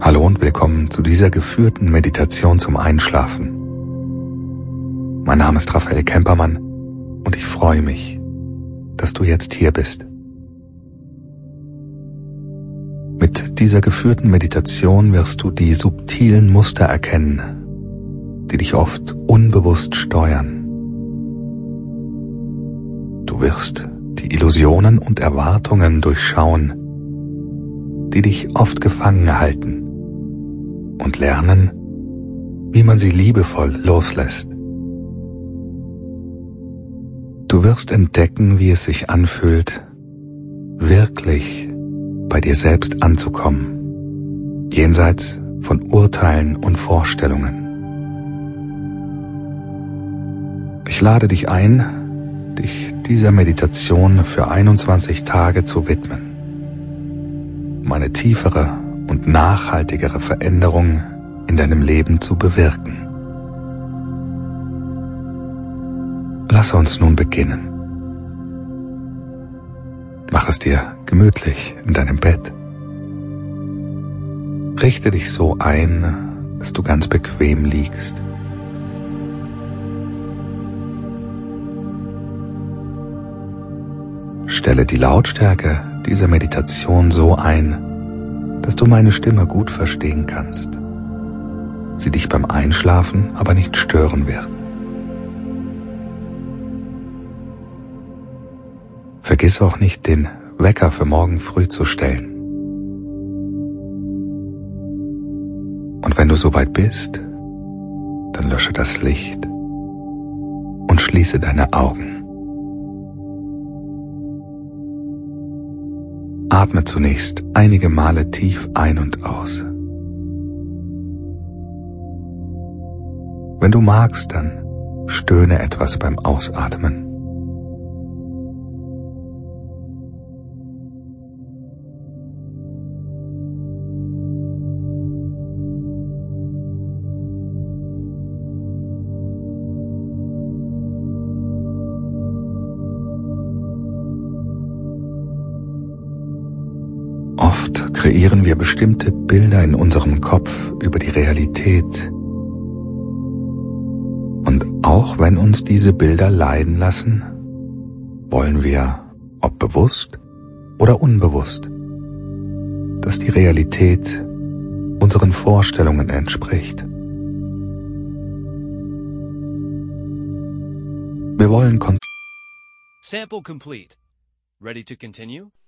Hallo und willkommen zu dieser geführten Meditation zum Einschlafen. Mein Name ist Raphael Kempermann und ich freue mich, dass du jetzt hier bist. Mit dieser geführten Meditation wirst du die subtilen Muster erkennen, die dich oft unbewusst steuern. Du wirst die Illusionen und Erwartungen durchschauen, die dich oft gefangen halten, und lernen, wie man sie liebevoll loslässt. Du wirst entdecken, wie es sich anfühlt, wirklich bei dir selbst anzukommen, jenseits von Urteilen und Vorstellungen. Ich lade dich ein, dich dieser Meditation für 21 Tage zu widmen, um eine tiefere und nachhaltigere Veränderung in deinem Leben zu bewirken. Lass uns nun beginnen. Mach es dir gemütlich in deinem Bett. Richte dich so ein, dass du ganz bequem liegst. Stelle die Lautstärke dieser Meditation so ein, dass du meine Stimme gut verstehen kannst, sie dich beim Einschlafen aber nicht stören werden. Vergiss auch nicht, den Wecker für morgen früh zu stellen. Und wenn du soweit bist, dann lösche das Licht und schließe deine Augen. Atme zunächst einige Male tief ein und aus. Wenn du magst, dann stöhne etwas beim Ausatmen. Oft kreieren wir bestimmte Bilder in unserem Kopf über die Realität. Und auch wenn uns diese Bilder leiden lassen, wollen wir, ob bewusst oder unbewusst, dass die Realität unseren Vorstellungen entspricht. Wir wollen Sample complete. Ready to continue?